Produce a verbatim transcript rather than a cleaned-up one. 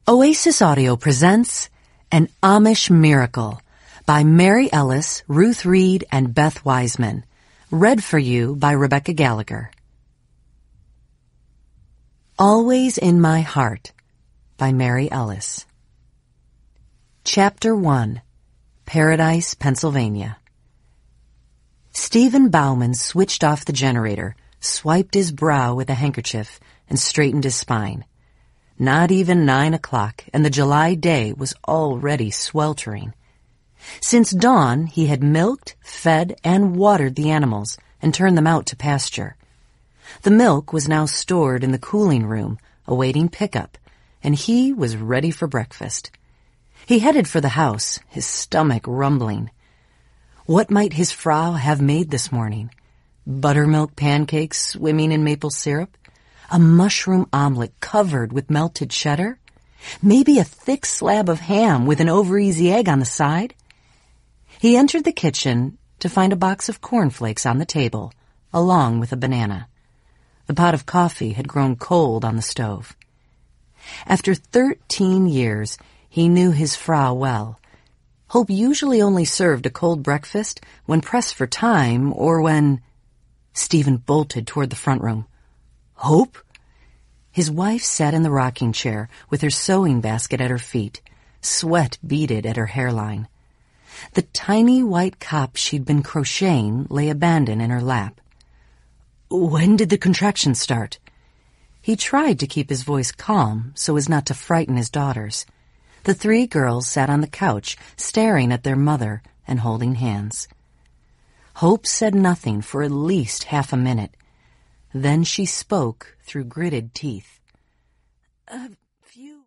Oasis Audio presents An Amish Miracle by Mary Ellis, Ruth Reed, and Beth Wiseman. Read for you by Rebecca Gallagher. Always in My Heart by Mary Ellis. Chapter one. Paradise, Pennsylvania. Stephen Bauman switched off the generator, swiped his brow with a handkerchief, and straightened his spine. Not even nine o'clock, and the July day was already sweltering. Since dawn, he had milked, fed, and watered the animals and turned them out to pasture. The milk was now stored in the cooling room, awaiting pickup, and he was ready for breakfast. He headed for the house, his stomach rumbling. What might his Frau have made this morning? Buttermilk pancakes swimming in maple syrup? A mushroom omelet covered with melted cheddar? Maybe a thick slab of ham with an over-easy egg on the side? He entered the kitchen to find a box of cornflakes on the table, along with a banana. The pot of coffee had grown cold on the stove. After thirteen years, he knew his Frau well. Hope usually only served a cold breakfast when pressed for time or when... Stephen bolted toward the front room. Hope? His wife sat in the rocking chair with her sewing basket at her feet. Sweat beaded at her hairline. The tiny white cup she'd been crocheting lay abandoned in her lap. When did the contractions start? He tried to keep his voice calm so as not to frighten his daughters. The three girls sat on the couch, staring at their mother and holding hands. Hope said nothing for at least half a minute. Then she spoke through gritted teeth. A few...